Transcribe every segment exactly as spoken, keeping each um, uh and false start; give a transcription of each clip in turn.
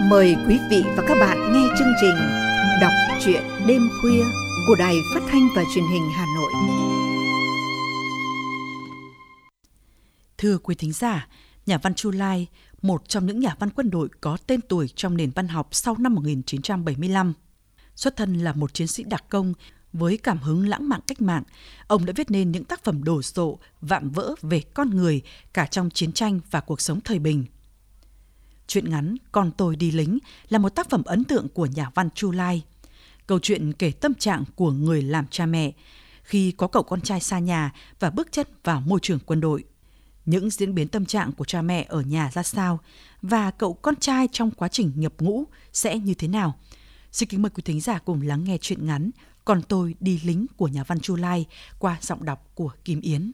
Mời quý vị và các bạn nghe chương trình Đọc truyện đêm khuya của Đài Phát thanh và Truyền hình Hà Nội. Thưa quý thính giả, nhà văn Chu Lai, một trong những nhà văn quân đội có tên tuổi trong nền văn học sau năm một nghìn chín trăm bảy mươi lăm. Xuất thân là một chiến sĩ đặc công với cảm hứng lãng mạn cách mạng, ông đã viết nên những tác phẩm đồ sộ, vạm vỡ về con người cả trong chiến tranh và cuộc sống thời bình. Truyện ngắn Con tôi đi lính là một tác phẩm ấn tượng của nhà văn Chu Lai. Câu chuyện kể tâm trạng của người làm cha mẹ khi có cậu con trai xa nhà và bước chân vào môi trường quân đội. Những diễn biến tâm trạng của cha mẹ ở nhà ra sao và cậu con trai trong quá trình nhập ngũ sẽ như thế nào? Xin kính mời quý thính giả cùng lắng nghe truyện ngắn Con tôi đi lính của nhà văn Chu Lai qua giọng đọc của Kim Yến.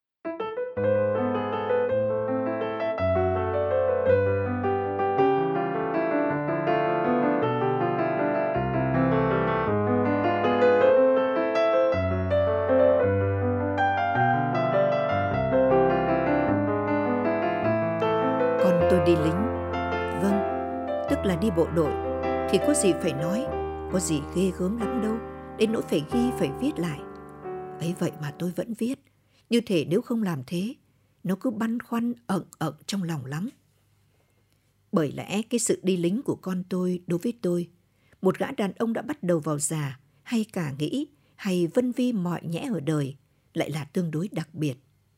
Con tôi đi lính. Vâng, tức là đi bộ đội. Thì có gì phải nói, có gì ghê gớm lắm đâu, đến nỗi phải ghi phải viết lại. Ấy vậy mà tôi vẫn viết, như thể nếu không làm thế, nó cứ băn khoăn ẩn ẩn trong lòng lắm. Bởi lẽ cái sự đi lính của con tôi đối với tôi, một gã đàn ông đã bắt đầu vào già, hay cả nghĩ, hay vân vi mọi nhẽ ở đời, lại là tương đối đặc biệt.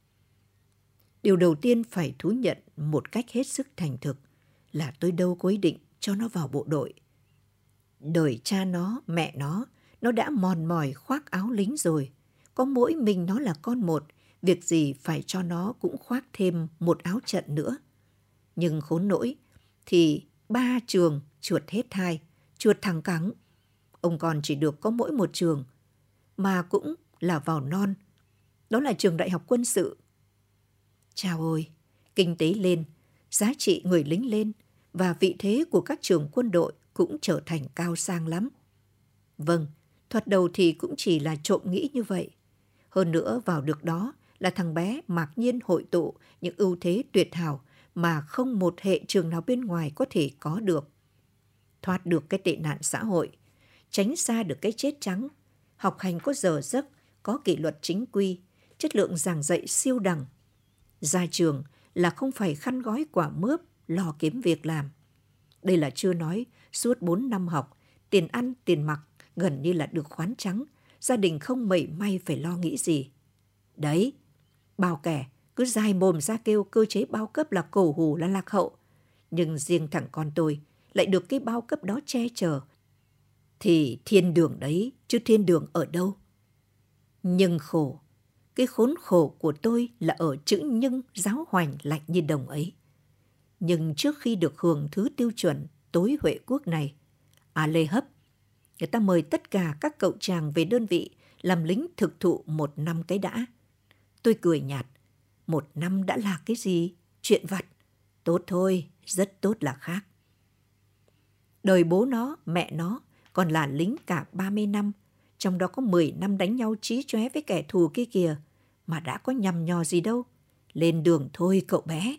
Điều đầu tiên phải thú nhận một cách hết sức thành thực là tôi đâu có ý định cho nó vào bộ đội. Đời cha nó, mẹ nó, nó đã mòn mỏi khoác áo lính rồi. Có mỗi mình nó là con một, việc gì phải cho nó cũng khoác thêm một áo trận nữa. Nhưng khốn nỗi thì ba trường chuột hết hai, chuột thẳng cẳng. Ông còn chỉ được có mỗi một trường, mà cũng là vào non. Đó là trường đại học quân sự. Chao ôi, kinh tế lên, giá trị người lính lên và vị thế của các trường quân đội cũng trở thành cao sang lắm. Vâng, thoạt đầu thì cũng chỉ là trộm nghĩ như vậy. Hơn nữa vào được đó là thằng bé mặc nhiên hội tụ những ưu thế tuyệt hảo mà không một hệ trường nào bên ngoài có thể có được. Thoát được cái tệ nạn xã hội, tránh xa được cái chết trắng, học hành có giờ giấc, có kỷ luật chính quy, chất lượng giảng dạy siêu đẳng. Ra trường là không phải khăn gói quả mướp, lo kiếm việc làm. Đây là chưa nói suốt bốn năm học, tiền ăn, tiền mặc gần như là được khoán trắng, gia đình không mảy may phải lo nghĩ gì. Đấy, bao kẻ cứ dai mồm ra kêu cơ chế bao cấp là cổ hủ là lạc hậu. Nhưng riêng thằng con tôi lại được cái bao cấp đó che chở. Thì thiên đường đấy, chứ thiên đường ở đâu? Nhưng khổ, cái khốn khổ của tôi là ở chữ nhưng giáo hoành lạnh như đồng ấy. Nhưng trước khi được hưởng thứ tiêu chuẩn tối huệ quốc này, à Lê Hấp, người ta mời tất cả các cậu chàng về đơn vị làm lính thực thụ một năm cái đã. Tôi cười nhạt, một năm đã là cái gì? Chuyện vặt. Tốt thôi, rất tốt là khác. Đời bố nó, mẹ nó còn là lính cả ba mươi năm, trong đó có mười năm đánh nhau chí chóe với kẻ thù kia kìa, mà đã có nhằm nhò gì đâu. Lên đường thôi cậu bé.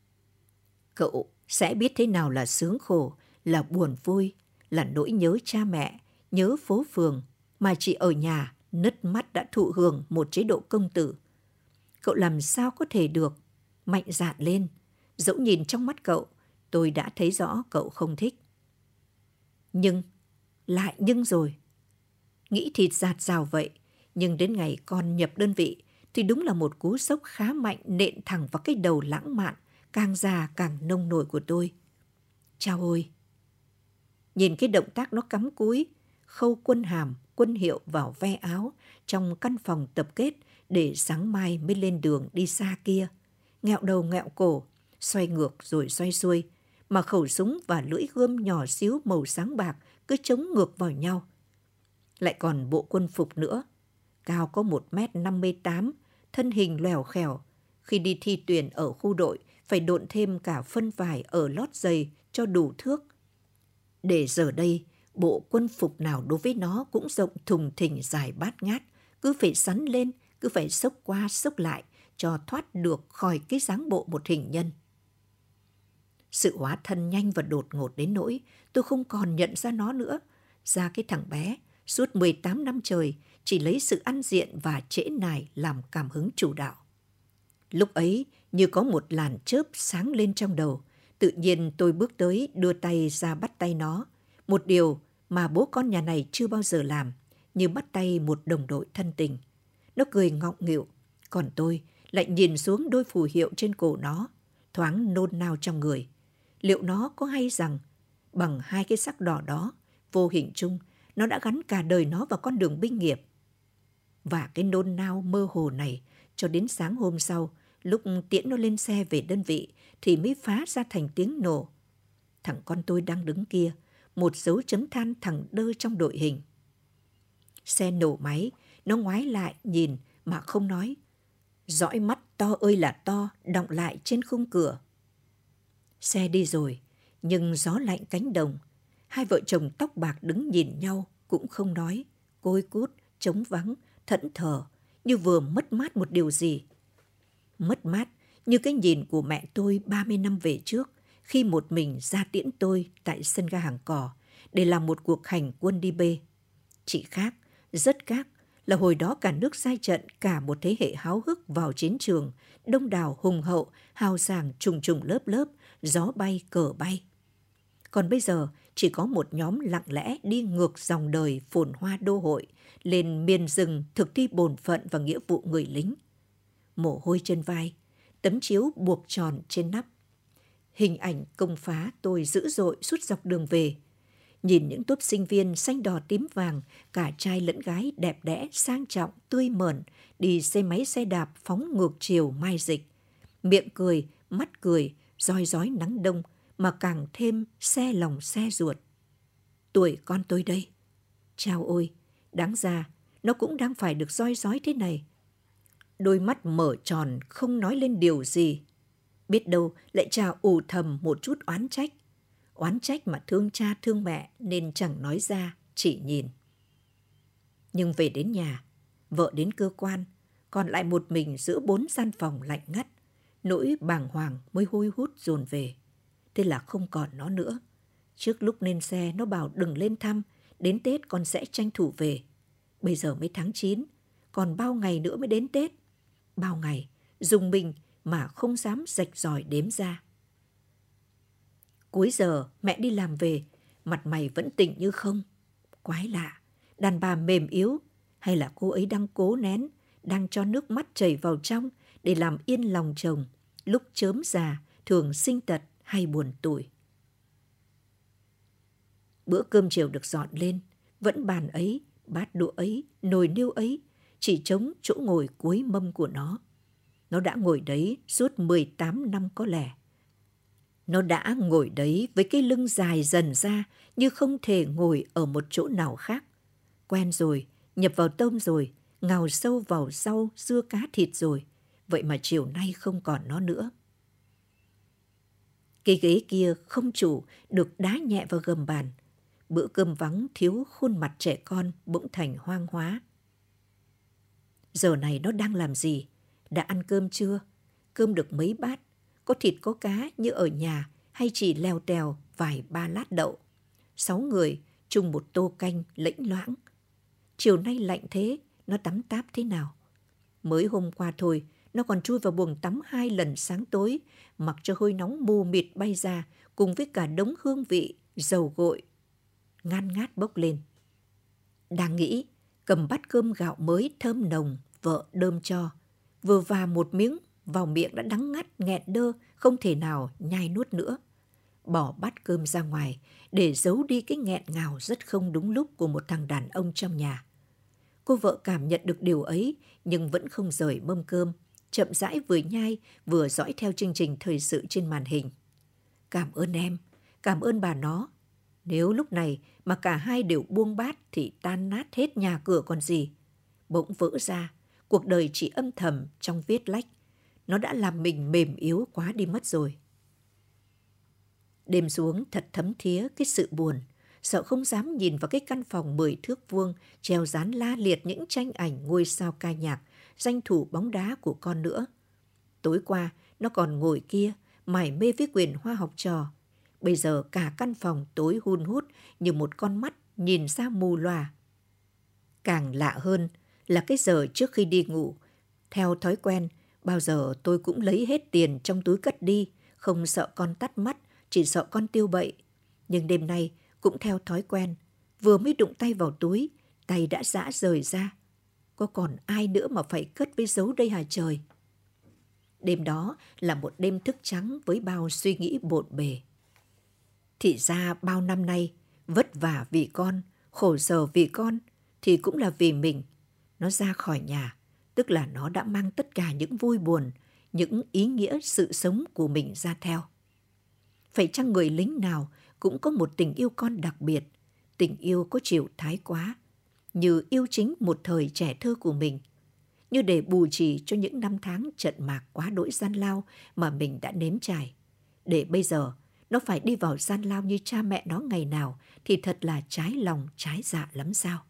Cậu sẽ biết thế nào là sướng khổ, là buồn vui, là nỗi nhớ cha mẹ, nhớ phố phường, mà chỉ ở nhà nứt mắt đã thụ hưởng một chế độ công tử. Cậu làm sao có thể được mạnh dạn lên, dẫu nhìn trong mắt cậu, tôi đã thấy rõ cậu không thích. Nhưng, lại nhưng rồi. Nghĩ thịt giạt rào vậy, nhưng đến ngày con nhập đơn vị thì đúng là một cú sốc khá mạnh nện thẳng vào cái đầu lãng mạn, càng già càng nông nổi của tôi. Chao ôi! Nhìn cái động tác nó cắm cúi, khâu quân hàm, quân hiệu vào ve áo trong căn phòng tập kết để sáng mai mới lên đường đi xa kia. Nghẹo đầu nghẹo cổ, xoay ngược rồi xoay xuôi, mà khẩu súng và lưỡi gươm nhỏ xíu màu sáng bạc cứ chống ngược vào nhau. Lại còn bộ quân phục nữa, cao có một mét năm mươi tám, thân hình lèo khèo. Khi đi thi tuyển ở khu đội, phải độn thêm cả phân vải ở lót giày cho đủ thước. Để giờ đây, bộ quân phục nào đối với nó cũng rộng thùng thình dài bát ngát, cứ phải sắn lên, cứ phải xốc qua xốc lại cho thoát được khỏi cái dáng bộ một hình nhân. Sự hóa thân nhanh và đột ngột đến nỗi tôi không còn nhận ra nó nữa. Ra cái thằng bé, suốt mười tám năm trời, chỉ lấy sự ăn diện và trễ nải làm cảm hứng chủ đạo. Lúc ấy, như có một làn chớp sáng lên trong đầu, tự nhiên tôi bước tới đưa tay ra bắt tay nó. Một điều mà bố con nhà này chưa bao giờ làm, như bắt tay một đồng đội thân tình. Nó cười ngọng nghịu, còn tôi lại nhìn xuống đôi phù hiệu trên cổ nó, thoáng nôn nao trong người. Liệu nó có hay rằng, bằng hai cái sắc đỏ đó, vô hình chung, nó đã gắn cả đời nó vào con đường binh nghiệp. Và cái nôn nao mơ hồ này, cho đến sáng hôm sau, lúc tiễn nó lên xe về đơn vị, thì mới phá ra thành tiếng nổ. Thằng con tôi đang đứng kia, một dấu chấm than thẳng đơ trong đội hình. Xe nổ máy, nó ngoái lại nhìn mà không nói. Dõi mắt to ơi là to, đọng lại trên khung cửa. Xe đi rồi, nhưng gió lạnh cánh đồng. Hai vợ chồng tóc bạc đứng nhìn nhau, cũng không nói. Côi cút, trống vắng, thẫn thờ, như vừa mất mát một điều gì. Mất mát như cái nhìn của mẹ tôi ba mươi năm về trước, khi một mình ra tiễn tôi tại sân ga Hàng Cò để làm một cuộc hành quân đi bê. Chỉ khác, rất khác, là hồi đó cả nước sai trận, cả một thế hệ háo hức vào chiến trường, đông đảo hùng hậu, hào sảng trùng trùng lớp lớp, gió bay cờ bay. Còn bây giờ chỉ có một nhóm lặng lẽ đi ngược dòng đời phồn hoa đô hội, lên miền rừng thực thi bổn phận và nghĩa vụ người lính. Mồ hôi trên vai, tấm chiếu buộc tròn trên nắp. Hình ảnh công phá tôi dữ dội suốt dọc đường về. Nhìn những tốp sinh viên xanh đỏ tím vàng, cả trai lẫn gái đẹp đẽ, sang trọng, tươi mởn, đi xe máy xe đạp phóng ngược chiều mai dịch. Miệng cười, mắt cười, roi rói nắng đông, mà càng thêm xe lòng xe ruột. Tuổi con tôi đây. Chao ôi, đáng ra nó cũng đang phải được roi rói thế này. Đôi mắt mở tròn không nói lên điều gì. Biết đâu lại chả ù thầm một chút oán trách. Oán trách mà thương cha thương mẹ nên chẳng nói ra, chỉ nhìn. Nhưng về đến nhà, vợ đến cơ quan, còn lại một mình giữa bốn gian phòng lạnh ngắt. Nỗi bàng hoàng mới hôi hút dồn về. Thế là không còn nó nữa. Trước lúc lên xe nó bảo đừng lên thăm, đến Tết con sẽ tranh thủ về. Bây giờ mới tháng chín, còn bao ngày nữa mới đến Tết. Bao ngày, dùng mình mà không dám rạch ròi đếm ra. Cuối giờ mẹ đi làm về, mặt mày vẫn tỉnh như không. Quái lạ, đàn bà mềm yếu, hay là cô ấy đang cố nén, đang cho nước mắt chảy vào trong để làm yên lòng chồng, lúc chớm già, thường sinh tật hay buồn tủi. Bữa cơm chiều được dọn lên, vẫn bàn ấy, bát đũa ấy, nồi niêu ấy, chỉ trống chỗ ngồi cuối mâm của nó. Nó đã ngồi đấy suốt mười tám năm có lẽ. Nó đã ngồi đấy với cái lưng dài dần ra như không thể ngồi ở một chỗ nào khác. Quen rồi, nhập vào tôm rồi, ngào sâu vào rau, dưa cá thịt rồi. Vậy mà chiều nay không còn nó nữa. Cái ghế kia không chủ được đá nhẹ vào gầm bàn. Bữa cơm vắng thiếu khuôn mặt trẻ con bỗng thành hoang hóa. Giờ này nó đang làm gì? Đã ăn cơm chưa? Cơm được mấy bát? Có thịt có cá như ở nhà hay chỉ leo tèo vài ba lát đậu? Sáu người chung một tô canh lẫnh loãng. Chiều nay lạnh thế, nó tắm táp thế nào? Mới hôm qua thôi, nó còn chui vào buồng tắm hai lần sáng tối, mặc cho hơi nóng mù mịt bay ra cùng với cả đống hương vị, dầu gội, ngan ngát bốc lên. Đang nghĩ, cầm bát cơm gạo mới thơm nồng, vợ đơm cho. Vừa và một miếng, vào miệng đã đắng ngắt, nghẹn đơ, không thể nào nhai nuốt nữa. Bỏ bát cơm ra ngoài để giấu đi cái nghẹn ngào rất không đúng lúc của một thằng đàn ông trong nhà. Cô vợ cảm nhận được điều ấy nhưng vẫn không rời mâm cơm, chậm rãi vừa nhai vừa dõi theo chương trình thời sự trên màn hình. Cảm ơn em, cảm ơn bà nó. Nếu lúc này mà cả hai đều buông bát thì tan nát hết nhà cửa còn gì. Bỗng vỡ ra, cuộc đời chỉ âm thầm trong viết lách. Nó đã làm mình mềm yếu quá đi mất rồi. Đêm xuống thật thấm thía cái sự buồn, sợ không dám nhìn vào cái căn phòng mười thước vuông treo dán la liệt những tranh ảnh ngôi sao ca nhạc, danh thủ bóng đá của con nữa. Tối qua nó còn ngồi kia mải mê với quyền hoa học trò. Bây giờ cả căn phòng tối hun hút như một con mắt nhìn ra mù lòa. Càng lạ hơn là cái giờ trước khi đi ngủ, theo thói quen, bao giờ tôi cũng lấy hết tiền trong túi cất đi, không sợ con tắt mắt, chỉ sợ con tiêu bậy. Nhưng đêm nay cũng theo thói quen, vừa mới đụng tay vào túi, tay đã rã rời ra. Có còn ai nữa mà phải cất với giấu đây hả trời? Đêm đó là một đêm thức trắng với bao suy nghĩ bộn bề. Thì ra bao năm nay, vất vả vì con, khổ sở vì con, thì cũng là vì mình. Nó ra khỏi nhà, tức là nó đã mang tất cả những vui buồn, những ý nghĩa sự sống của mình ra theo. Phải chăng người lính nào cũng có một tình yêu con đặc biệt, tình yêu có chiều thái quá, như yêu chính một thời trẻ thơ của mình, như để bù trì cho những năm tháng trận mạc quá đỗi gian lao mà mình đã nếm trải. Để bây giờ nó phải đi vào gian lao như cha mẹ nó ngày nào thì thật là trái lòng trái dạ lắm sao.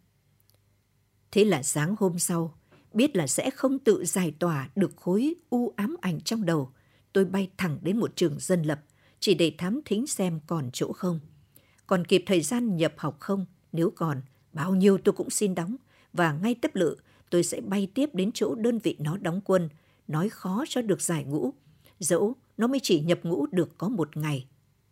Thế là sáng hôm sau, biết là sẽ không tự giải tỏa được khối u ám ảnh trong đầu, tôi bay thẳng đến một trường dân lập, chỉ để thám thính xem còn chỗ không. Còn kịp thời gian nhập học không? Nếu còn, bao nhiêu tôi cũng xin đóng, và ngay tấp lự tôi sẽ bay tiếp đến chỗ đơn vị nó đóng quân, nói khó cho được giải ngũ, dẫu nó mới chỉ nhập ngũ được có một ngày.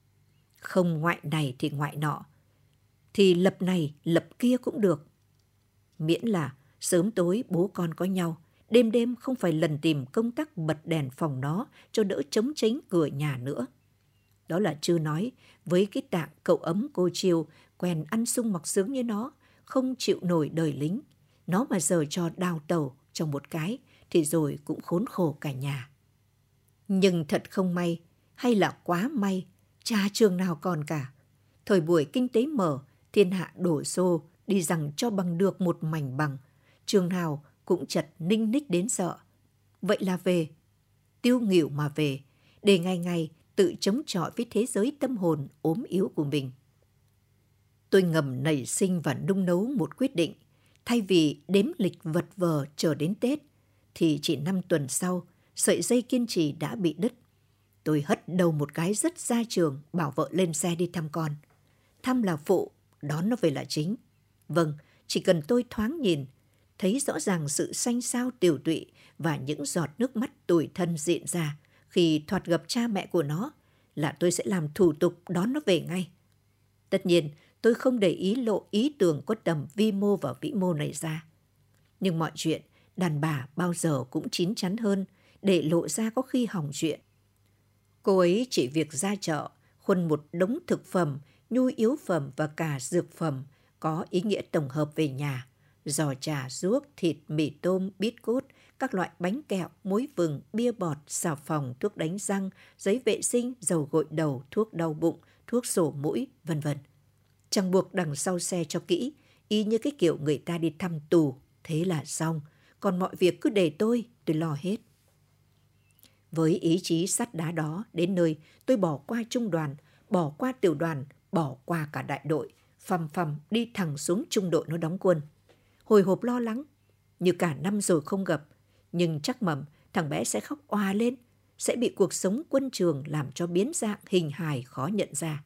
Không ngoại này thì ngoại nọ, thì lập này lập kia cũng được. Miễn là sớm tối bố con có nhau, đêm đêm không phải lần tìm công tắc bật đèn phòng nó cho đỡ chống chính cửa nhà nữa. Đó là chưa nói với cái tạng cậu ấm cô chiều, quen ăn sung mặc sướng như nó, không chịu nổi đời lính. Nó mà giờ cho đào tẩu trong một cái thì rồi cũng khốn khổ cả nhà. Nhưng thật không may, hay là quá may, chả trường nào còn cả. Thời buổi kinh tế mở, thiên hạ đổ xô, đi rằng cho bằng được một mảnh bằng. Trường nào cũng chật ninh ních đến sợ. Vậy là về, tiêu nghỉu mà về, để ngày ngày tự chống chọi với thế giới tâm hồn ốm yếu của mình. Tôi ngầm nảy sinh và nung nấu một quyết định. Thay vì đếm lịch vật vờ chờ đến Tết, thì chỉ năm tuần sau, sợi dây kiên trì đã bị đứt. Tôi hất đầu một cái rất ra trường, bảo vợ lên xe đi thăm con. Thăm là phụ, đón nó về là chính. Vâng, chỉ cần tôi thoáng nhìn, thấy rõ ràng sự xanh xao tiều tụy và những giọt nước mắt tủi thân diện ra khi thoạt gặp cha mẹ của nó, là tôi sẽ làm thủ tục đón nó về ngay. Tất nhiên, tôi không để ý lộ ý tưởng có tầm vi mô và vĩ mô này ra. Nhưng mọi chuyện, đàn bà bao giờ cũng chín chắn hơn, để lộ ra có khi hỏng chuyện. Cô ấy chỉ việc ra chợ, khuân một đống thực phẩm, nhu yếu phẩm và cả dược phẩm có ý nghĩa tổng hợp về nhà. Giò chả, ruốc, thịt, mì tôm, bít cốt, các loại bánh kẹo, muối vừng, bia bọt, xà phòng, thuốc đánh răng, giấy vệ sinh, dầu gội đầu, thuốc đau bụng, thuốc sổ mũi, vân vân. Chẳng buộc đằng sau xe cho kỹ, y như cái kiểu người ta đi thăm tù, thế là xong. Còn mọi việc cứ để tôi, tôi lo hết. Với ý chí sắt đá đó, đến nơi tôi bỏ qua trung đoàn, bỏ qua tiểu đoàn, bỏ qua cả đại đội, phầm phầm đi thẳng xuống trung đội nó đóng quân. Hồi hộp lo lắng, như cả năm rồi không gặp, nhưng chắc mẩm thằng bé sẽ khóc òa lên, sẽ bị cuộc sống quân trường làm cho biến dạng hình hài khó nhận ra.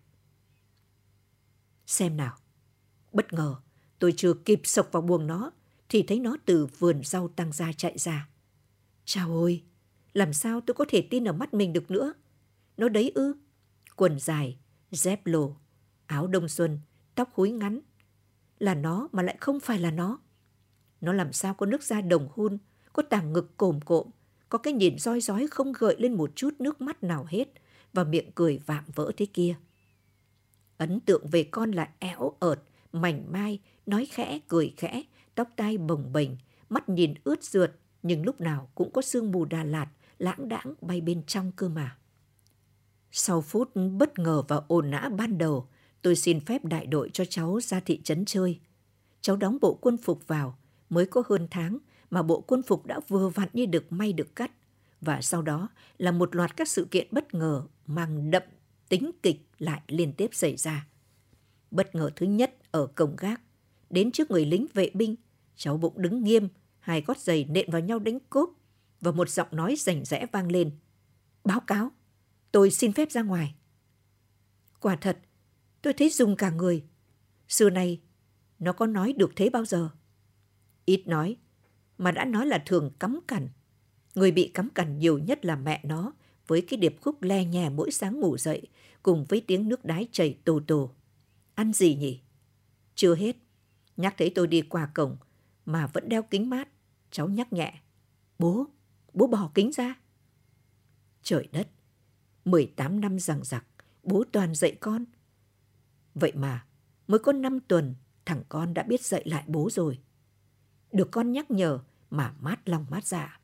Xem nào, bất ngờ, tôi chưa kịp sộc vào buồng nó, thì thấy nó từ vườn rau tăng ra chạy ra. Chao ôi, làm sao tôi có thể tin ở mắt mình được nữa? Nó đấy ư, quần dài, dép lồ, áo đông xuân, tóc húi ngắn. Là nó mà lại không phải là nó. Nó làm sao có nước da đồng hun, có tàng ngực cồm cộm, có cái nhìn roi rói không gợi lên một chút nước mắt nào hết, và miệng cười vạm vỡ thế kia. Ấn tượng về con là éo ợt, mảnh mai, nói khẽ, cười khẽ, tóc tai bồng bềnh, mắt nhìn ướt rượt, nhưng lúc nào cũng có sương mù Đà Lạt lãng đãng bay bên trong cơ mà. Sau phút bất ngờ và ồn ào ban đầu, tôi xin phép đại đội cho cháu ra thị trấn chơi. Cháu đóng bộ quân phục vào, mới có hơn tháng mà bộ quân phục đã vừa vặn như được may được cắt. Và sau đó là một loạt các sự kiện bất ngờ mang đậm tính kịch lại liên tiếp xảy ra. Bất ngờ thứ nhất ở cổng gác, đến trước người lính vệ binh, cháu bụng đứng nghiêm, hai gót giày nện vào nhau đánh cốp, và một giọng nói rành rẽ vang lên. Báo cáo, tôi xin phép ra ngoài. Quả thật, tôi thấy rùng cả người. Xưa nay, nó có nói được thế bao giờ? Ít nói, mà đã nói là thường cắm cằn. Người bị cắm cằn nhiều nhất là mẹ nó, với cái điệp khúc le nhè mỗi sáng ngủ dậy, cùng với tiếng nước đái chảy tù tù. Ăn gì nhỉ? Chưa hết, nhắc thấy tôi đi qua cổng, mà vẫn đeo kính mát, cháu nhắc nhẹ. Bố, bố bỏ kính ra. Trời đất, mười tám năm giằng giặc, bố toàn dạy con. Vậy mà, mới có năm tuần, thằng con đã biết dạy lại bố rồi. Được con nhắc nhở mà mát lòng mát dạ.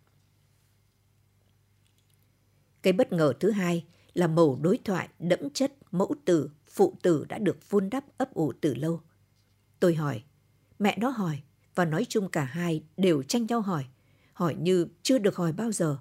Cái bất ngờ thứ hai là mẩu đối thoại đẫm chất mẫu tử, phụ tử đã được vun đắp ấp ủ từ lâu. Tôi hỏi, mẹ nó hỏi, và nói chung cả hai đều tranh nhau hỏi, hỏi như chưa được hỏi bao giờ.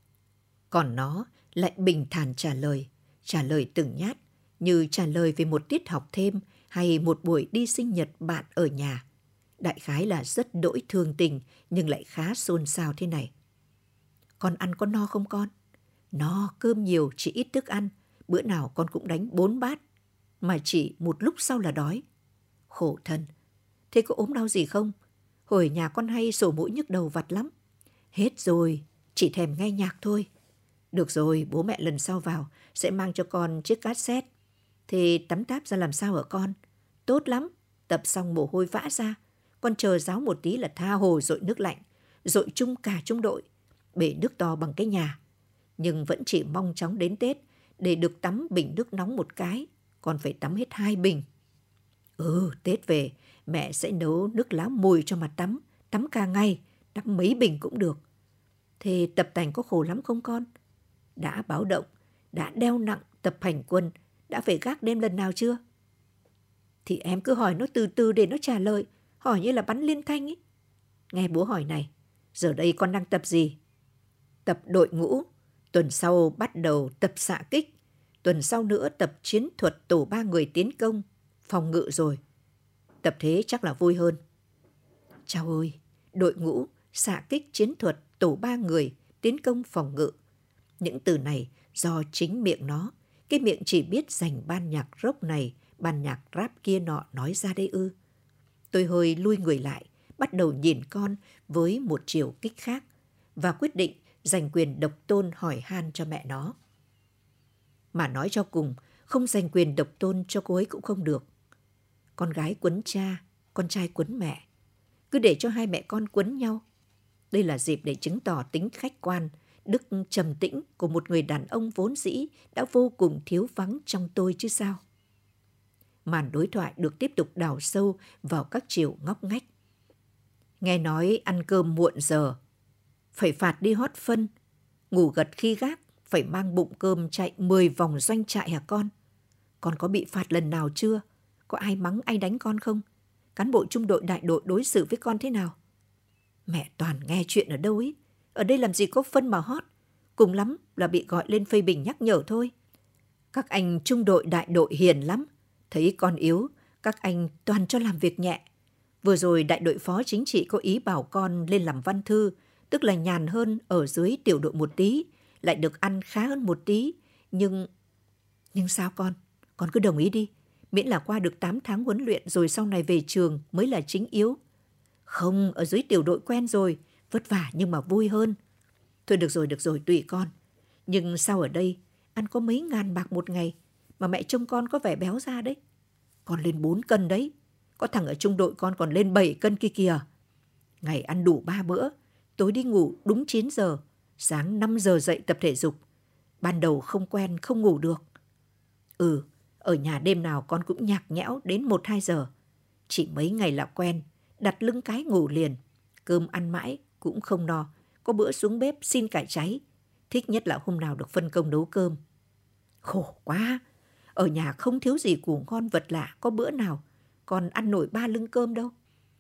Còn nó lại bình thản trả lời, trả lời từng nhát, như trả lời về một tiết học thêm hay một buổi đi sinh nhật bạn ở nhà. Đại khái là rất đỗi thương tình nhưng lại khá xôn xao thế này. Con ăn có no không con? No, cơm nhiều, chỉ ít thức ăn. Bữa nào con cũng đánh bốn bát, mà chỉ một lúc sau là đói. Khổ thân. Thế có ốm đau gì không? Hồi nhà con hay sổ mũi nhức đầu vặt lắm. Hết rồi, chỉ thèm nghe nhạc thôi. Được rồi, bố mẹ lần sau vào sẽ mang cho con chiếc cassette. Thì tắm táp ra làm sao hả con? Tốt lắm, tập xong mồ hôi vã ra. Con chờ ráo một tí là tha hồ dội nước lạnh, dội chung cả trung đội. Bể nước to bằng cái nhà. Nhưng vẫn chỉ mong chóng đến Tết để được tắm bình nước nóng một cái. Con phải tắm hết hai bình. Ừ, Tết về, mẹ sẽ nấu nước lá mùi cho mà tắm. Tắm cả ngày, tắm mấy bình cũng được. Thế tập tành có khổ lắm không con? Đã báo động, đã đeo nặng tập hành quân, đã phải gác đêm lần nào chưa? Thì em cứ hỏi nó từ từ để nó trả lời, hỏi như là bắn liên thanh ấy. Nghe bố hỏi này, giờ đây con đang tập gì? Tập đội ngũ, tuần sau bắt đầu tập xạ kích, tuần sau nữa tập chiến thuật tổ ba người tiến công, phòng ngự rồi. Tập thế chắc là vui hơn. Chao ơi, đội ngũ, xạ kích, chiến thuật, tổ ba người, tiến công, phòng ngự. Những từ này do chính miệng nó, cái miệng chỉ biết dành ban nhạc rock này, ban nhạc rap kia nọ nói ra đây ư. Tôi hơi lui người lại, bắt đầu nhìn con với một chiều kích khác và quyết định dành quyền độc tôn hỏi han cho mẹ nó. Mà nói cho cùng, không dành quyền độc tôn cho cô ấy cũng không được. Con gái quấn cha, con trai quấn mẹ. Cứ để cho hai mẹ con quấn nhau. Đây là dịp để chứng tỏ tính khách quan, đức trầm tĩnh của một người đàn ông vốn dĩ đã vô cùng thiếu vắng trong tôi chứ sao. Màn đối thoại được tiếp tục đào sâu vào các chiều ngóc ngách. Nghe nói ăn cơm muộn giờ, phải phạt đi hót phân, ngủ gật khi gác, phải mang bụng cơm chạy mười vòng doanh trại hả con? Con có bị phạt lần nào chưa? Có ai mắng ai đánh con không? Cán bộ trung đội đại đội đối xử với con thế nào? Mẹ toàn nghe chuyện ở đâu ấy. Ở đây làm gì có phân mà hót. Cùng lắm là bị gọi lên phê bình nhắc nhở thôi. Các anh trung đội đại đội hiền lắm. Thấy con yếu, các anh toàn cho làm việc nhẹ. Vừa rồi đại đội phó chính trị có ý bảo con lên làm văn thư, tức là nhàn hơn ở dưới tiểu đội một tí, lại được ăn khá hơn một tí. Nhưng... Nhưng sao con? Con cứ đồng ý đi. Miễn là qua được tám tháng huấn luyện rồi sau này về trường mới là chính yếu. Không, ở dưới tiểu đội quen rồi, vất vả nhưng mà vui hơn. Thôi được rồi, được rồi, tùy con. Nhưng sao ở đây, ăn có mấy ngàn bạc một ngày, mà mẹ trông con có vẻ béo ra đấy. Con lên bốn cân đấy, có thằng ở trung đội con còn lên bảy cân kia kìa. Ngày ăn đủ ba bữa, tối đi ngủ đúng chín giờ, sáng năm giờ dậy tập thể dục. Ban đầu không quen, không ngủ được. Ừ, ở nhà đêm nào con cũng nhạc nhẽo đến một hai giờ. Chỉ mấy ngày là quen, đặt lưng cái ngủ liền. Cơm ăn mãi cũng không no, có bữa xuống bếp xin cải cháy. Thích nhất là hôm nào được phân công nấu cơm. Khổ quá, ở nhà không thiếu gì củ ngon vật lạ, có bữa nào còn ăn nổi ba lưng cơm đâu.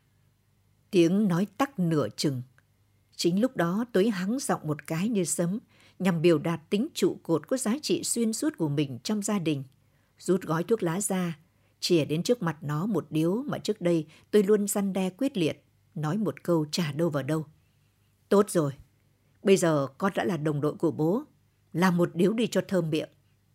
Tiếng nói tắc nửa chừng. Chính lúc đó tôi hắng giọng một cái như sấm, nhằm biểu đạt tính trụ cột có giá trị xuyên suốt của mình trong gia đình. Rút gói thuốc lá ra, chìa đến trước mặt nó một điếu mà trước đây tôi luôn răn đe quyết liệt, nói một câu chả đâu vào đâu. Tốt rồi, bây giờ con đã là đồng đội của bố, làm một điếu đi cho thơm miệng.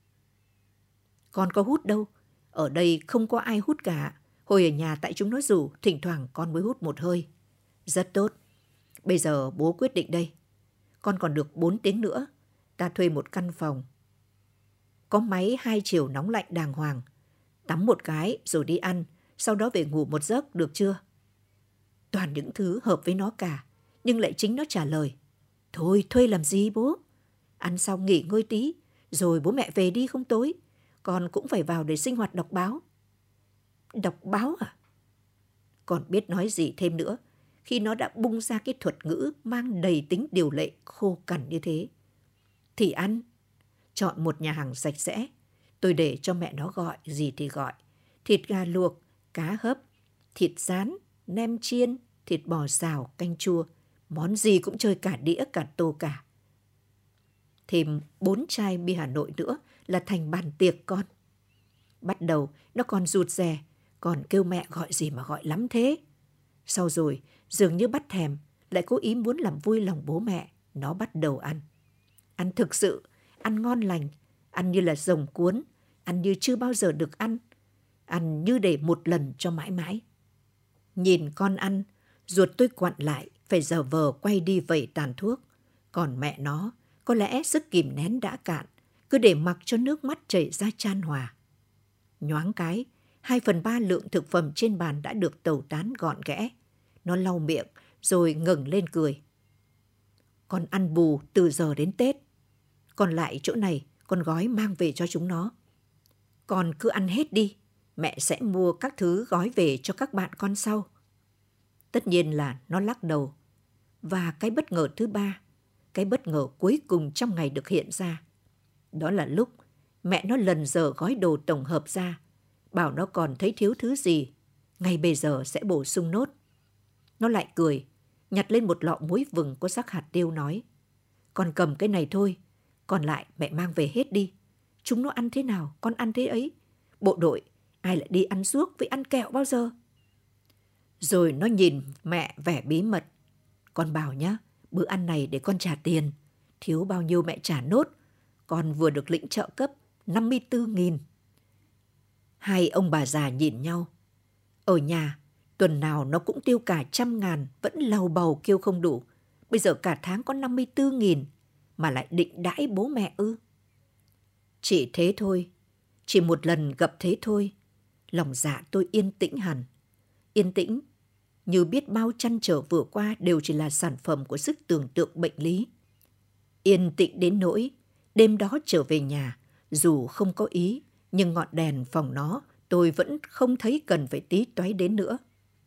Con có hút đâu. Ở đây không có ai hút cả. Hồi ở nhà tại chúng nó rủ, thỉnh thoảng con mới hút một hơi. Rất tốt. Bây giờ bố quyết định đây. Con còn được bốn tiếng nữa. Ta thuê một căn phòng. Có máy hai chiều nóng lạnh đàng hoàng. Tắm một cái rồi đi ăn. Sau đó về ngủ một giấc, được chưa? Toàn những thứ hợp với nó cả. Nhưng lại chính nó trả lời. Thôi thuê làm gì bố? Ăn xong nghỉ ngơi tí. Rồi bố mẹ về đi không tối. Con cũng phải vào để sinh hoạt đọc báo. Đọc báo à? Còn biết nói gì thêm nữa khi nó đã bung ra cái thuật ngữ mang đầy tính điều lệ khô cằn như thế. Thì ăn. Chọn một nhà hàng sạch sẽ. Tôi để cho mẹ nó gọi gì thì gọi. Thịt gà luộc, cá hấp, thịt rán, nem chiên, thịt bò xào, canh chua. Món gì cũng chơi cả đĩa cả tô cả. Thêm bốn chai bia Hà Nội nữa là thành bàn tiệc con. Bắt đầu nó còn rụt rè, còn kêu mẹ gọi gì mà gọi lắm thế. Sau rồi dường như bắt thèm, lại cố ý muốn làm vui lòng bố mẹ, nó bắt đầu ăn. Ăn thực sự, ăn ngon lành, ăn như là rồng cuốn, ăn như chưa bao giờ được ăn, ăn như để một lần cho mãi mãi. Nhìn con ăn, ruột tôi quặn lại, phải giờ vờ quay đi vẩy tàn thuốc. Còn mẹ nó, có lẽ sức kìm nén đã cạn, cứ để mặc cho nước mắt chảy ra chan hòa. Nhoáng cái, hai phần ba lượng thực phẩm trên bàn đã được tẩu tán gọn ghẽ. Nó lau miệng, rồi ngẩng lên cười. Con ăn bù từ giờ đến Tết. Còn lại chỗ này, con gói mang về cho chúng nó. Con cứ ăn hết đi, mẹ sẽ mua các thứ gói về cho các bạn con sau. Tất nhiên là nó lắc đầu. Và cái bất ngờ thứ ba, cái bất ngờ cuối cùng trong ngày được hiện ra. Đó là lúc mẹ nó lần giờ gói đồ tổng hợp ra, bảo nó còn thấy thiếu thứ gì, ngay bây giờ sẽ bổ sung nốt. Nó lại cười, nhặt lên một lọ muối vừng có rắc hạt tiêu nói. Con cầm cái này thôi, còn lại mẹ mang về hết đi. Chúng nó ăn thế nào, con ăn thế ấy. Bộ đội, ai lại đi ăn ruốc với ăn kẹo bao giờ? Rồi nó nhìn mẹ vẻ bí mật. Con bảo nhá, bữa ăn này để con trả tiền. Thiếu bao nhiêu mẹ trả nốt. Con vừa được lĩnh trợ cấp năm mươi tư nghìn. Hai ông bà già nhìn nhau. Ở nhà, tuần nào nó cũng tiêu cả trăm ngàn, vẫn lầu bầu kêu không đủ. Bây giờ cả tháng có năm mươi tư nghìn, mà lại định đãi bố mẹ ư? Chỉ thế thôi, chỉ một lần gặp thế thôi, lòng dạ tôi yên tĩnh hẳn. Yên tĩnh, như biết bao trăn trở vừa qua đều chỉ là sản phẩm của sức tưởng tượng bệnh lý. Yên tĩnh đến nỗi, đêm đó trở về nhà, dù không có ý, nhưng ngọn đèn phòng nó tôi vẫn không thấy cần phải tí toái đến nữa.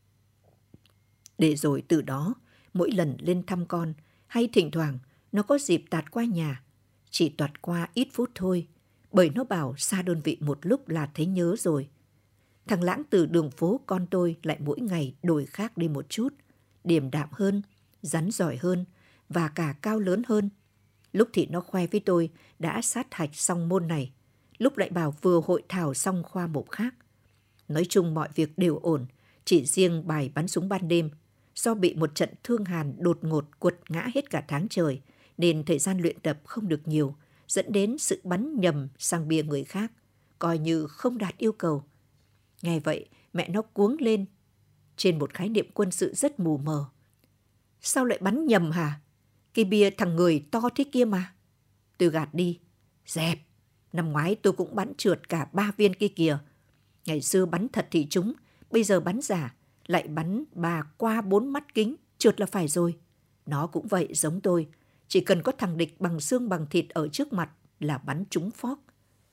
Để rồi từ đó, mỗi lần lên thăm con, hay thỉnh thoảng nó có dịp tạt qua nhà, chỉ toạt qua ít phút thôi, bởi nó bảo xa đơn vị một lúc là thấy nhớ rồi. Thằng Lãng từ đường phố con tôi lại mỗi ngày đổi khác đi một chút, điềm đạm hơn, rắn giỏi hơn và cả cao lớn hơn. Lúc thì nó khoe với tôi đã sát hạch xong môn này, lúc lại bảo vừa hội thảo xong khoa mục khác. Nói chung mọi việc đều ổn, chỉ riêng bài bắn súng ban đêm. Do bị một trận thương hàn đột ngột quật ngã hết cả tháng trời, nên thời gian luyện tập không được nhiều, dẫn đến sự bắn nhầm sang bia người khác, coi như không đạt yêu cầu. Nghe vậy, mẹ nó cuống lên, trên một khái niệm quân sự rất mù mờ. Sao lại bắn nhầm hả? Cái bia thằng người to thế kia mà. Tôi gạt đi. Dẹp, năm ngoái tôi cũng bắn trượt cả ba viên kia kìa. Ngày xưa bắn thật thì trúng, bây giờ bắn giả, lại bắn bà qua bốn mắt kính, trượt là phải rồi. Nó cũng vậy giống tôi, chỉ cần có thằng địch bằng xương bằng thịt ở trước mặt là bắn trúng phóc.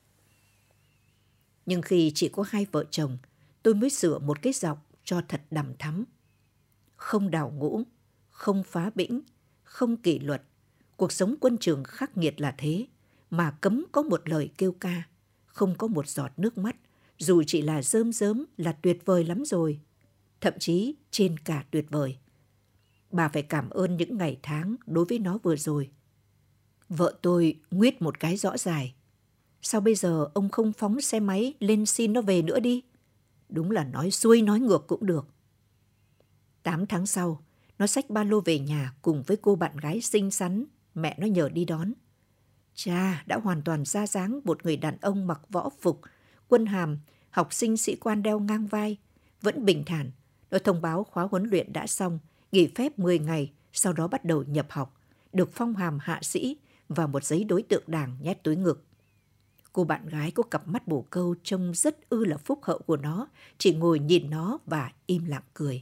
Nhưng khi chỉ có hai vợ chồng, tôi mới sửa một cái dọc cho thật đằm thắm. Không đào ngũ, không phá bĩnh, không kỷ luật. Cuộc sống quân trường khắc nghiệt là thế, mà cấm có một lời kêu ca, không có một giọt nước mắt, dù chỉ là rơm rớm là tuyệt vời lắm rồi. Thậm chí trên cả tuyệt vời. Bà phải cảm ơn những ngày tháng đối với nó vừa rồi. Vợ tôi nguyết một cái rõ dài. Sao bây giờ ông không phóng xe máy lên xin nó về nữa đi? Đúng là nói xuôi nói ngược cũng được. Tám tháng sau, nó xách ba lô về nhà cùng với cô bạn gái xinh xắn, mẹ nó nhờ đi đón. Chà, đã hoàn toàn ra dáng một người đàn ông mặc võ phục, quân hàm, học sinh sĩ quan đeo ngang vai, vẫn bình thản. Nó thông báo khóa huấn luyện đã xong, nghỉ phép mười ngày, sau đó bắt đầu nhập học, được phong hàm hạ sĩ và một giấy đối tượng đảng nhét túi ngực. Cô bạn gái có cặp mắt bồ câu trông rất ư là phúc hậu của nó, chỉ ngồi nhìn nó và im lặng cười.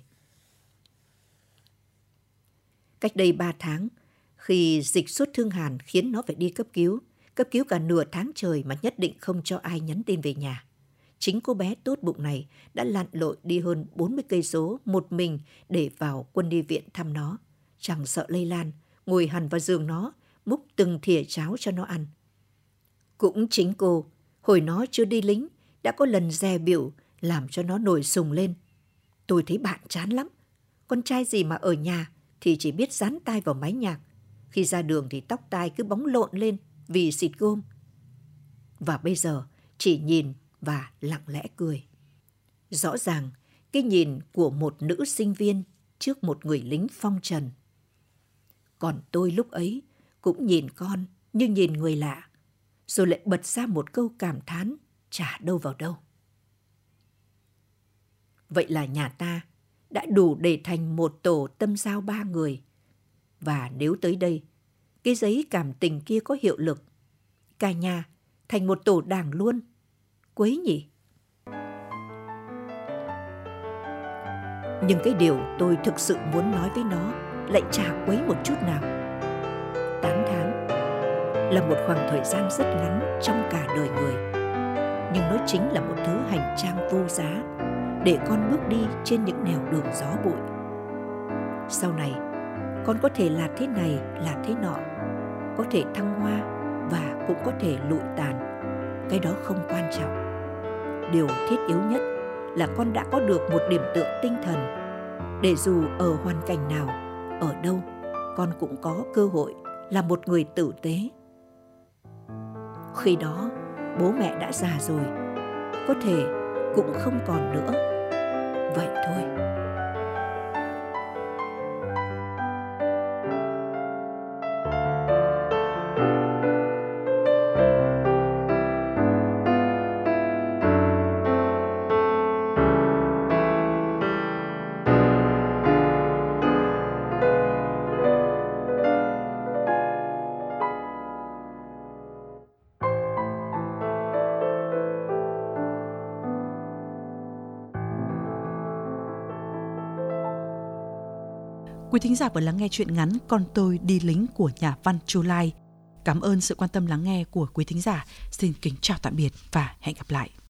Cách đây ba tháng, khi dịch sốt thương hàn khiến nó phải đi cấp cứu, cấp cứu cả nửa tháng trời mà nhất định không cho ai nhắn tin về nhà. Chính cô bé tốt bụng này đã lặn lội đi hơn bốn mươi cây số một mình để vào quân y viện thăm nó. Chẳng sợ lây lan, ngồi hằn vào giường nó, múc từng thìa cháo cho nó ăn. Cũng chính cô, hồi nó chưa đi lính, đã có lần dè biểu làm cho nó nổi sùng lên. Tôi thấy bạn chán lắm. Con trai gì mà ở nhà thì chỉ biết dán tai vào máy nhạc. Khi ra đường thì tóc tai cứ bóng lộn lên vì xịt gôm. Và bây giờ chỉ nhìn và lặng lẽ cười. Rõ ràng cái nhìn của một nữ sinh viên trước một người lính phong trần. Còn tôi lúc ấy cũng nhìn con như nhìn người lạ, rồi lại bật ra một câu cảm thán chả đâu vào đâu. Vậy là nhà ta đã đủ để thành một tổ tâm giao ba người. Và nếu tới đây, cái giấy cảm tình kia có hiệu lực, cả nhà thành một tổ đảng luôn. Quấy nhỉ? Nhưng cái điều tôi thực sự muốn nói với nó lại chả quấy một chút nào. Tám tháng là một khoảng thời gian rất ngắn trong cả đời người, nhưng nó chính là một thứ hành trang vô giá để con bước đi trên những nẻo đường gió bụi. Sau này, con có thể là thế này, là thế nọ, có thể thăng hoa và cũng có thể lụi tàn. Cái đó không quan trọng. Điều thiết yếu nhất là con đã có được một điểm tựa tinh thần, để dù ở hoàn cảnh nào, ở đâu, con cũng có cơ hội là một người tử tế. Khi đó, bố mẹ đã già rồi, có thể cũng không còn nữa. Vậy thôi. Quý thính giả vừa lắng nghe chuyện ngắn Con tôi đi lính của nhà văn Chu Lai. Cảm ơn sự quan tâm lắng nghe của quý thính giả. Xin kính chào tạm biệt và hẹn gặp lại.